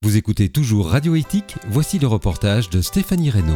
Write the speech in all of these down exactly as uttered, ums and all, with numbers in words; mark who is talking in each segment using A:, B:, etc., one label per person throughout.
A: Vous écoutez toujours Radio Éthique, voici le reportage de Stéphanie Reynaud.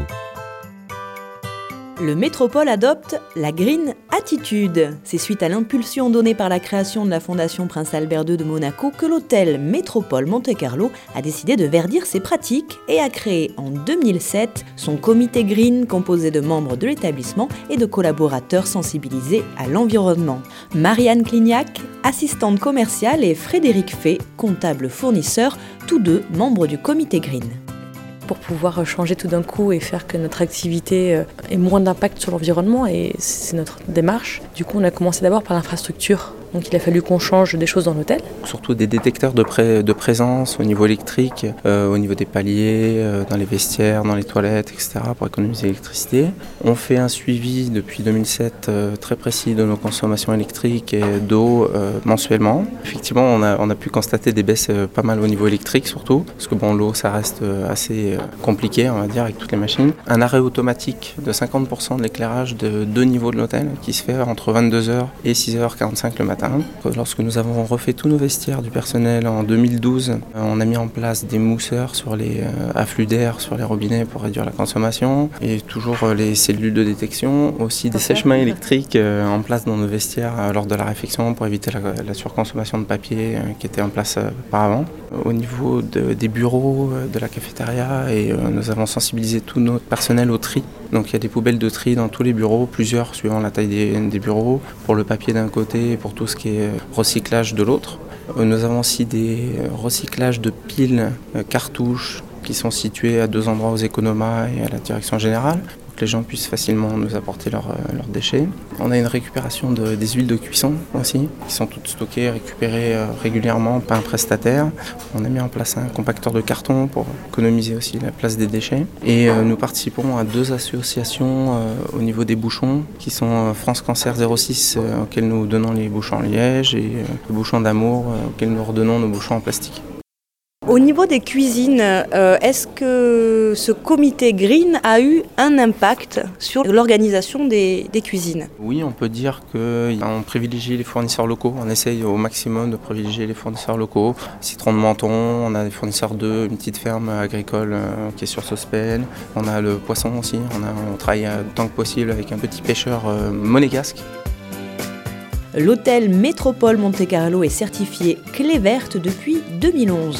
B: Le Métropole adopte la Green Attitude. C'est suite à l'impulsion donnée par la création de la Fondation Prince Albert deux de Monaco que l'hôtel Métropole Monte-Carlo a décidé de verdir ses pratiques et a créé en deux mille sept son comité Green composé de membres de l'établissement et de collaborateurs sensibilisés à l'environnement. Marianne Clignac, assistante commerciale, et Frédéric Fay, comptable fournisseur, tous deux membres du comité Green.
C: Pour pouvoir changer tout d'un coup et faire que notre activité ait moins d'impact sur l'environnement, et c'est notre démarche. Du coup, on a commencé d'abord par l'infrastructure. Donc il a fallu qu'on change des choses dans l'hôtel.
D: Surtout des détecteurs de, pré- de présence au niveau électrique, euh, au niveau des paliers, euh, dans les vestiaires, dans les toilettes, et cetera pour économiser l'électricité. On fait un suivi depuis deux mille sept euh, très précis de nos consommations électriques et d'eau euh, mensuellement. Effectivement, on a, on a pu constater des baisses euh, pas mal au niveau électrique surtout, parce que bon, l'eau ça reste euh, assez euh, compliqué, on va dire, avec toutes les machines. Un arrêt automatique de cinquante pour cent de l'éclairage de deux niveaux de l'hôtel qui se fait entre vingt-deux heures et six heures quarante-cinq le matin. Lorsque nous avons refait tous nos vestiaires du personnel en deux mille douze, on a mis en place des mousseurs sur les afflux d'air sur les robinets pour réduire la consommation, et toujours les cellules de détection, aussi des sèche-mains électriques en place dans nos vestiaires lors de la réfection pour éviter la, la surconsommation de papier qui était en place auparavant. Au niveau de, des bureaux, de la cafétéria, et nous avons sensibilisé tout notre personnel au tri. Donc il y a des poubelles de tri dans tous les bureaux, plusieurs suivant la taille des, des bureaux, pour le papier d'un côté et pour tout ce qui est recyclage de l'autre. Nous avons aussi des recyclages de piles, cartouches, qui sont situés à deux endroits aux économas et à la direction générale, que les gens puissent facilement nous apporter leurs, leurs déchets. On a une récupération de, des huiles de cuisson aussi, qui sont toutes stockées, récupérées régulièrement par un prestataire. On a mis en place un compacteur de carton pour économiser aussi la place des déchets. Et euh, nous participons à deux associations euh, au niveau des bouchons, qui sont France Cancer zéro six, euh, auxquels nous donnons les bouchons en liège, et euh, le bouchon d'amour, euh, auxquels nous redonnons nos bouchons en plastique.
B: Au niveau des cuisines, euh, est-ce que ce comité Green a eu un impact sur l'organisation des, des cuisines ?
D: Oui, on peut dire qu'on privilégie les fournisseurs locaux. On essaye au maximum de privilégier les fournisseurs locaux. Citron de Menton, on a des fournisseurs d'œufs, une petite ferme agricole euh, qui est sur Sospel. On a le poisson aussi. On, a, on travaille autant que possible avec un petit pêcheur euh, monégasque.
B: L'hôtel Métropole Monte-Carlo est certifié clé verte depuis deux mille onze.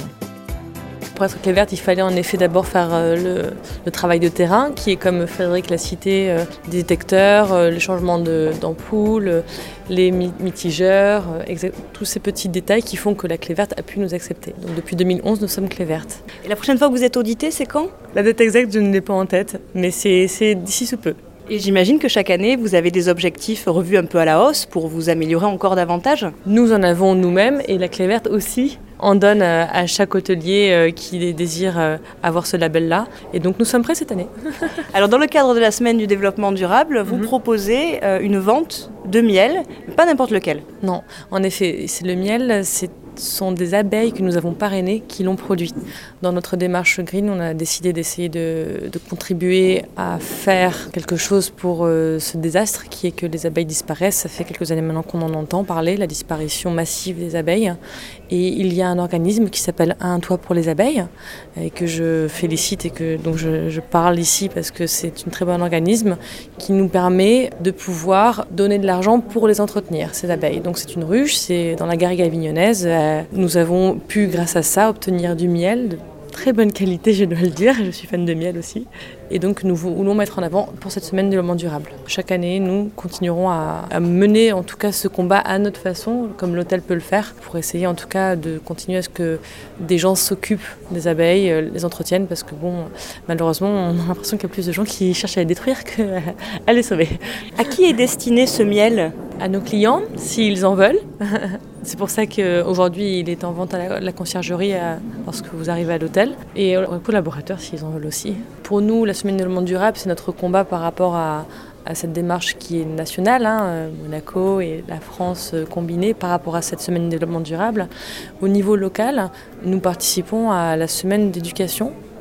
C: Pour être clé verte, il fallait en effet d'abord faire euh, le, le travail de terrain, qui est, comme Frédéric l'a cité, euh, des détecteurs, euh, le changement de, d'ampoules, euh, les mitigeurs, euh, exa- tous ces petits détails qui font que la clé verte a pu nous accepter. Donc depuis deux mille onze, nous sommes clé verte.
B: Et la prochaine fois que vous êtes audité, c'est quand ?
C: La date exacte, je ne l'ai pas en tête, mais c'est, c'est d'ici sous peu.
B: Et j'imagine que chaque année, vous avez des objectifs revus un peu à la hausse pour vous améliorer encore davantage ?
C: Nous en avons nous-mêmes, et la clé verte aussi en donne à chaque hôtelier qui désire avoir ce label-là. Et donc nous sommes prêts cette année.
B: Alors dans le cadre de la semaine du développement durable, vous mm-hmm. proposez une vente de miel, pas n'importe lequel.
C: Non, en effet, c'est le miel, c'est Ce sont des abeilles que nous avons parrainées qui l'ont produit. Dans notre démarche Green, on a décidé d'essayer de, de contribuer à faire quelque chose pour euh, ce désastre qui est que les abeilles disparaissent. Ça fait quelques années maintenant qu'on en entend parler, la disparition massive des abeilles. Et il y a un organisme qui s'appelle Un toit pour les abeilles, et que je félicite et que donc je, je parle ici parce que c'est un très bon organisme qui nous permet de pouvoir donner de l'argent pour les entretenir, ces abeilles. Donc c'est une ruche, c'est dans la Garrigue avignonnaise. Nous avons pu, grâce à ça, obtenir du miel de très bonne qualité, je dois le dire. Je suis fan de miel aussi. Et donc, nous voulons mettre en avant pour cette semaine du développement durable. Chaque année, nous continuerons à, à mener, en tout cas, ce combat à notre façon, comme l'hôtel peut le faire, pour essayer, en tout cas, de continuer à ce que des gens s'occupent des abeilles, les entretiennent, parce que, bon, malheureusement, on a l'impression qu'il y a plus de gens qui cherchent à les détruire qu'à les sauver.
B: À qui est destiné ce miel ?
C: À nos clients, s'ils en veulent. C'est pour ça qu'aujourd'hui, il est en vente à la, la conciergerie à, lorsque vous arrivez à l'hôtel, et aux collaborateurs, s'ils en veulent aussi. Pour nous, la semaine de développement durable, c'est notre combat par rapport à, à cette démarche qui est nationale, hein, Monaco et la France combinée par rapport à cette semaine de développement durable. Au niveau local, nous participons à la semaine d'éducation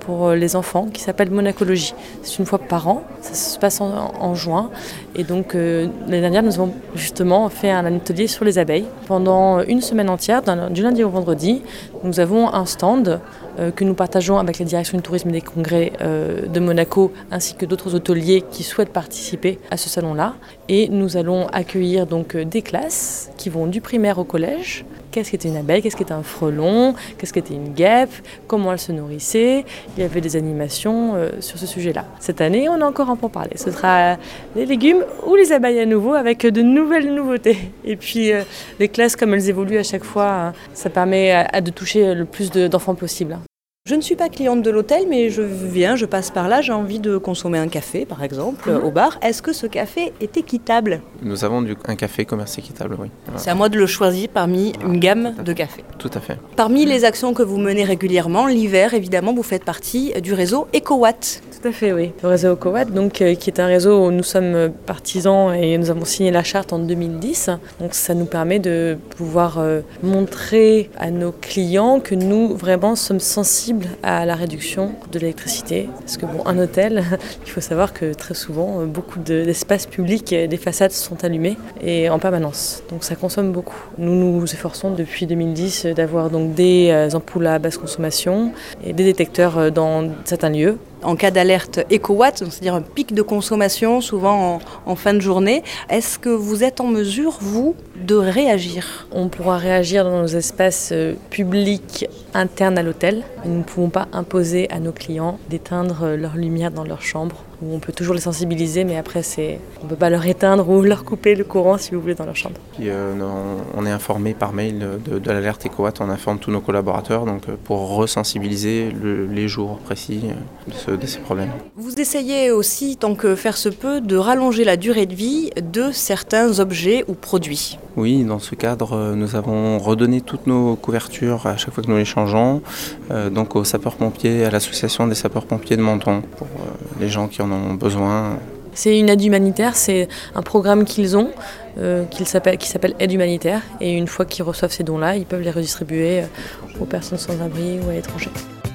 C: pour les enfants qui s'appelle Monacologie. C'est une fois par an, ça se passe en, en juin. Et donc euh, l'année dernière, nous avons justement fait un atelier sur les abeilles. Pendant une semaine entière, du lundi au vendredi, nous avons un stand euh, que nous partageons avec la direction du tourisme et des congrès euh, de Monaco ainsi que d'autres hôteliers qui souhaitent participer à ce salon-là. Et nous allons accueillir donc des classes qui vont du primaire au collège. Qu'est-ce qu'était une abeille, qu'est-ce qu'était un frelon, qu'est-ce qu'était une guêpe, comment elle se nourrissait. Il y avait des animations euh, sur ce sujet-là. Cette année, on a encore un pour parler. Ce sera les légumes ou les abeilles à nouveau avec de nouvelles nouveautés. Et puis euh, les classes, comme elles évoluent à chaque fois, hein, ça permet à, à de toucher le plus de, d'enfants possible.
B: Je ne suis pas cliente de l'hôtel, mais je viens, je passe par là, j'ai envie de consommer un café, par exemple, mmh. au bar. Est-ce que ce café est équitable ?
D: Nous avons du, un café commerce équitable, oui. Voilà.
B: C'est à moi de le choisir parmi une gamme de cafés.
D: Tout à fait.
B: Parmi les actions que vous menez régulièrement, l'hiver, évidemment, vous faites partie du réseau EcoWatt.
C: Tout à fait, oui. Le réseau EcoWatt, donc, euh, qui est un réseau où nous sommes partisans et nous avons signé la charte en deux mille dix. Donc ça nous permet de pouvoir euh, montrer à nos clients que nous, vraiment, sommes sensibles à la réduction de l'électricité. Parce que bon, un hôtel, il faut savoir que très souvent, beaucoup de, d'espaces publics, des façades sont allumées et en permanence. Donc ça consomme beaucoup. Nous nous efforçons depuis deux mille dix d'avoir donc des ampoules à basse consommation et des détecteurs dans certains lieux.
B: En cas d'alerte EcoWatt, c'est-à-dire un pic de consommation, souvent en, en fin de journée, est-ce que vous êtes en mesure, vous, de réagir ?
C: On pourra réagir dans nos espaces publics internes à l'hôtel. Nous ne pouvons pas imposer à nos clients d'éteindre leur lumière dans leur chambre. On peut toujours les sensibiliser, mais après, c'est... on ne peut pas leur éteindre ou leur couper le courant, si vous voulez, dans leur chambre.
D: Puis, euh, on, on est informé par mail de, de l'alerte EcoWatt, on informe tous nos collaborateurs donc, pour resensibiliser le, les jours précis de, ce, de ces problèmes.
B: Vous essayez aussi, tant que faire se peut, de rallonger la durée de vie de certains objets ou produits.
D: Oui, dans ce cadre, nous avons redonné toutes nos couvertures à chaque fois que nous les changeons, euh, donc aux sapeurs-pompiers, à l'association des sapeurs-pompiers de Menton, pour euh, les gens qui en ont besoin.
C: C'est une aide humanitaire, c'est un programme qu'ils ont, euh, qu'ils s'appelle, qui s'appelle Aide humanitaire, et une fois qu'ils reçoivent ces dons-là, ils peuvent les redistribuer aux personnes sans abri ou à l'étranger.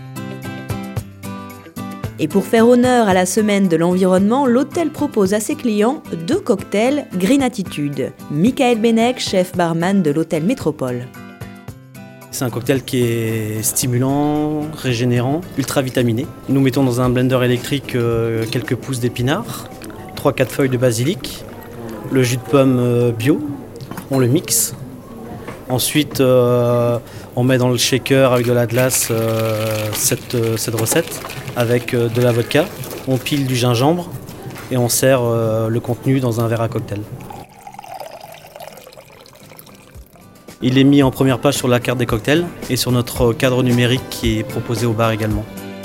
B: Et pour faire honneur à la semaine de l'environnement, l'hôtel propose à ses clients deux cocktails Green Attitude. Michael Benec, chef barman de l'hôtel Métropole.
E: C'est un cocktail qui est stimulant, régénérant, ultra vitaminé. Nous mettons dans un blender électrique euh, quelques pousses d'épinards, trois quatre feuilles de basilic, le jus de pomme bio, on le mixe. Ensuite, euh, on met dans le shaker avec de la glace euh, cette, euh, cette recette avec euh, de la vodka. On pile du gingembre et on sert euh, le contenu dans un verre à cocktail. Il est mis en première page sur la carte des cocktails et sur notre cadre numérique qui est proposé au bar également.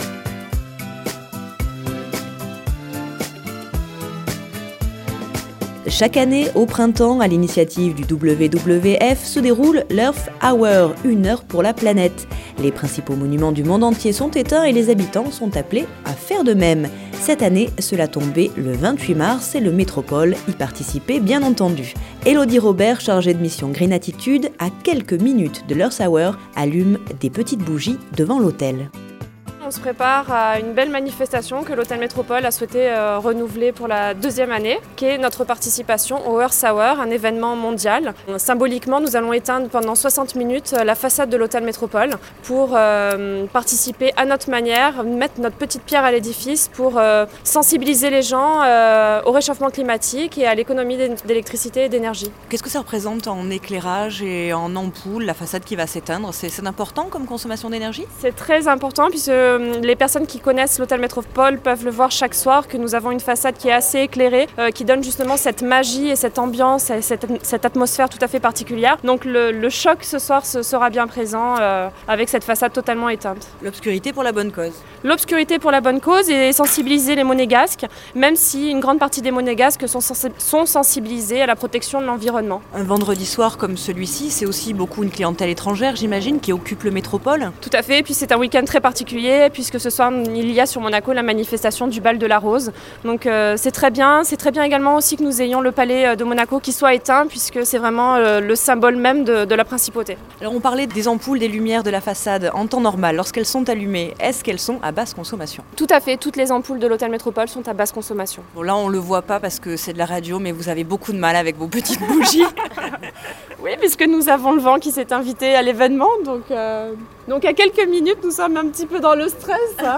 B: Chaque année, au printemps, à l'initiative du W W F, se déroule l'Earth Hour, une heure pour la planète. Les principaux monuments du monde entier sont éteints et les habitants sont appelés à faire de même. Cette année, cela tombait le vingt-huit mars et le Métropole y participait bien entendu. Élodie Robert, chargée de mission Green Attitude, à quelques minutes de l'Earth Hour, allume des petites bougies devant l'hôtel.
F: On se prépare à une belle manifestation que l'Hôtel Métropole a souhaité euh, renouveler pour la deuxième année, qui est notre participation au Earth Hour, un événement mondial. Symboliquement, nous allons éteindre pendant soixante minutes la façade de l'Hôtel Métropole pour euh, participer à notre manière, mettre notre petite pierre à l'édifice pour euh, sensibiliser les gens euh, au réchauffement climatique et à l'économie d'électricité et d'énergie.
B: Qu'est-ce que ça représente en éclairage et en ampoule, la façade qui va s'éteindre ? C'est, c'est important comme consommation d'énergie ?
F: C'est très important puisque les personnes qui connaissent l'Hôtel Métropole peuvent le voir chaque soir, que nous avons une façade qui est assez éclairée, euh, qui donne justement cette magie et cette ambiance et cette, cette atmosphère tout à fait particulière. Donc le, le choc ce soir se, sera bien présent euh, avec cette façade totalement éteinte.
B: L'obscurité pour la bonne cause.
F: L'obscurité pour la bonne cause et sensibiliser les monégasques, même si une grande partie des monégasques sont, sensi- sont sensibilisés à la protection de l'environnement.
B: Un vendredi soir comme celui-ci, c'est aussi beaucoup une clientèle étrangère, j'imagine, qui occupe le Métropole.
F: Tout à fait, et puis c'est un week-end très particulier sujet puisque ce soir il y a sur Monaco la manifestation du bal de la rose. Donc euh, c'est très bien. C'est très bien également aussi que nous ayons le palais de Monaco qui soit éteint puisque c'est vraiment euh, le symbole même de, de la principauté.
B: Alors on parlait des ampoules, des lumières de la façade en temps normal. Lorsqu'elles sont allumées, est-ce qu'elles sont à basse consommation?
F: Tout à fait. Toutes les ampoules de l'hôtel Métropole sont à basse consommation.
B: Bon, là on le voit pas parce que c'est de la radio, mais vous avez beaucoup de mal avec vos petites bougies.
F: Oui, puisque nous avons le vent qui s'est invité à l'événement, donc, euh, donc à quelques minutes, nous sommes un petit peu dans le stress. Hein.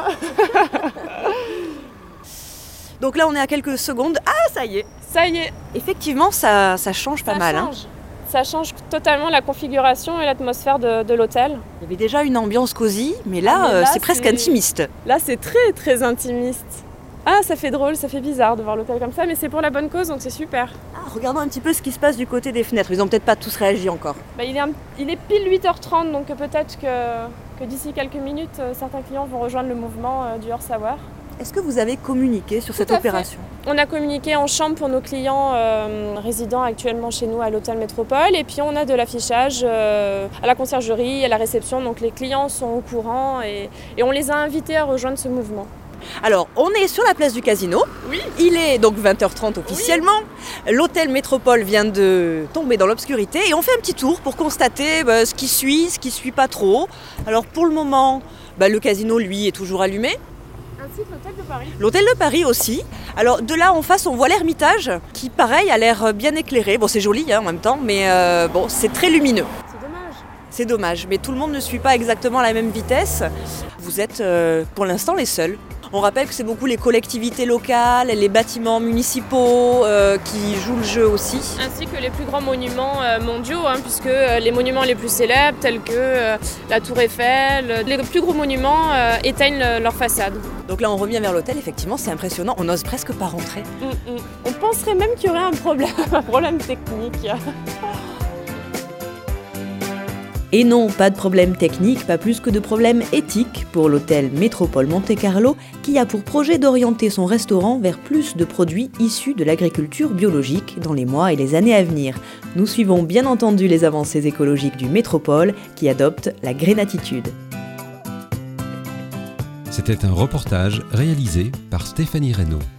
B: Donc là, on est à quelques secondes. Ah, ça y est.
F: Ça y est.
B: Effectivement, ça, ça change pas
F: ça
B: mal.
F: Change.
B: Hein.
F: Ça change totalement la configuration et l'atmosphère de, de l'hôtel.
B: Il y avait déjà une ambiance cosy, mais là, ah, mais là c'est, c'est presque intimiste.
F: Là, c'est très, très intimiste. Ah, ça fait drôle, ça fait bizarre de voir l'hôtel comme ça, mais c'est pour la bonne cause, donc c'est super.
B: Ah, regardons un petit peu ce qui se passe du côté des fenêtres. Ils n'ont peut-être pas tous réagi encore.
F: Bah, il, est un, il est pile huit heures trente, donc peut-être que, que d'ici quelques minutes, certains clients vont rejoindre le mouvement euh, du Earth Hour.
B: Est-ce que vous avez communiqué sur
F: Tout
B: cette opération?
F: On a communiqué en chambre pour nos clients euh, résidant actuellement chez nous à l'hôtel Métropole, et puis on a de l'affichage euh, à la conciergerie, à la réception, donc les clients sont au courant et, et on les a invités à rejoindre ce mouvement.
B: Alors, on est sur la place du Casino.
F: Oui.
B: Il est donc vingt heures trente officiellement. Oui. L'hôtel Métropole vient de tomber dans l'obscurité et on fait un petit tour pour constater bah, ce qui suit, ce qui suit pas trop. Alors, pour le moment, bah, le Casino, lui, est toujours allumé.
F: Ainsi que l'hôtel de Paris.
B: L'hôtel de Paris aussi. Alors, de là en face, on voit l'Ermitage qui, pareil, a l'air bien éclairé. Bon, c'est joli hein, en même temps, mais euh, bon, c'est très lumineux.
F: C'est dommage.
B: C'est dommage, mais tout le monde ne suit pas exactement à la même vitesse. Vous êtes, euh, pour l'instant, les seuls. On rappelle que c'est beaucoup les collectivités locales, les bâtiments municipaux euh, qui jouent le jeu aussi.
F: Ainsi que les plus grands monuments euh, mondiaux, hein, puisque euh, les monuments les plus célèbres, tels que euh, la Tour Eiffel, les plus gros monuments euh, éteignent le, leur façade.
B: Donc là, on revient vers l'hôtel, effectivement, c'est impressionnant. On n'ose presque pas rentrer.
F: Mmh, mmh. On penserait même qu'il y aurait un problème, un problème technique.
B: Et non, pas de problème technique, pas plus que de problème éthique pour l'hôtel Métropole Monte-Carlo qui a pour projet d'orienter son restaurant vers plus de produits issus de l'agriculture biologique dans les mois et les années à venir. Nous suivons bien entendu les avancées écologiques du Métropole qui adopte la Green Attitude.
A: C'était un reportage réalisé par Stéphanie Reynaud.